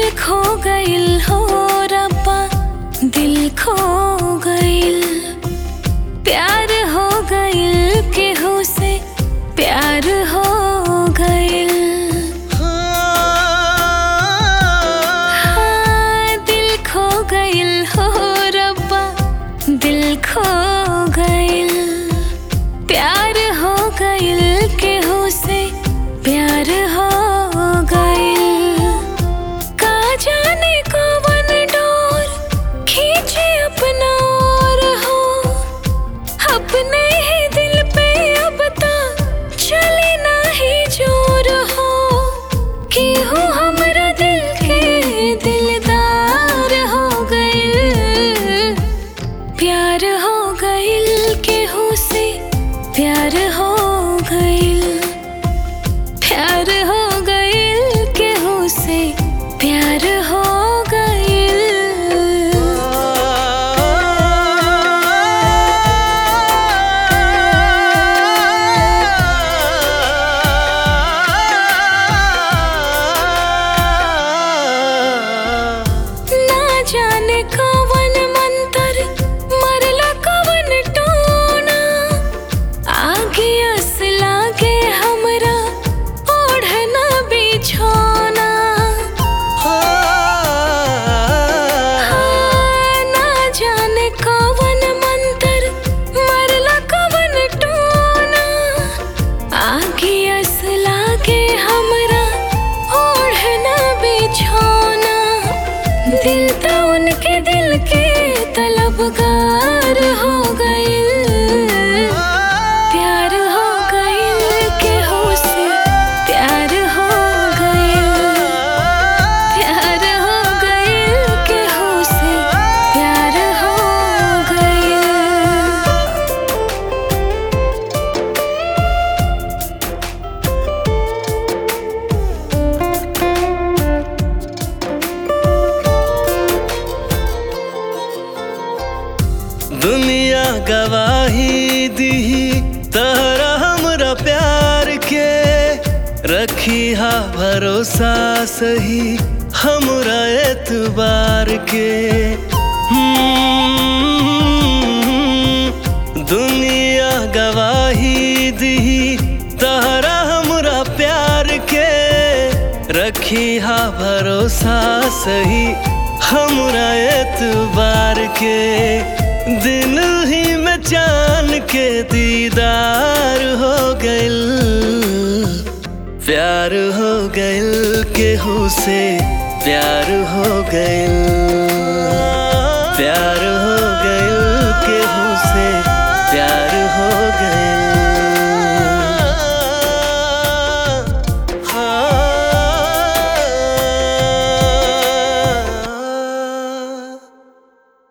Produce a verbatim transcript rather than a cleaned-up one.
खो गइल हो रब्बा, दिल खो गइल। प्यार हो गइल केहू से, प्यार हो गइल। हाँ, दिल खो गइल हो रब्बा, दिल खो गइल। प्यार हो गइल केहू से, प्यार हो गइल। का जाने कौन डोर खींचे अपना ओर हो, अपने ही दिल पे अब ता चले ना ही जोर हो। केहू हमरा दिल के दिलदार हो गइल। प्यार हो गइल केहू से, प्यार हो गइल। प्यार हो गइल केहू से, प्यार हो गइल। ना जाने कौन मंतर मरला कौन टोना, आगे अस लागे हमरा ओढ़ना बिछोना। हाँ, ना जाने कौन मंतर मरला कौन टोना, आगे अस लागे हमरा ओढ़ना बिछोना। दिल तो उनके दिल के तलबगार हो गइल। प्यार हो गइल केहू से, प्यार हो गइल। प्यार हो गइल केहू से, प्यार हो गइल। दुनिया गवाही दी तहरा हमरा प्यार के, रखी हा भरोसा सही हमरा एतबार के। हम्म, दुनिया गवाही दी तहरा हमरा प्यार के, रखी हा भरोसा सही हमरा एतबार के। दिन ही में चान के दीदार हो गइल। प्यार हो गइल केहू से, प्यार हो गइल। प्यार हो गइल केहू से, प्यार हो गइल।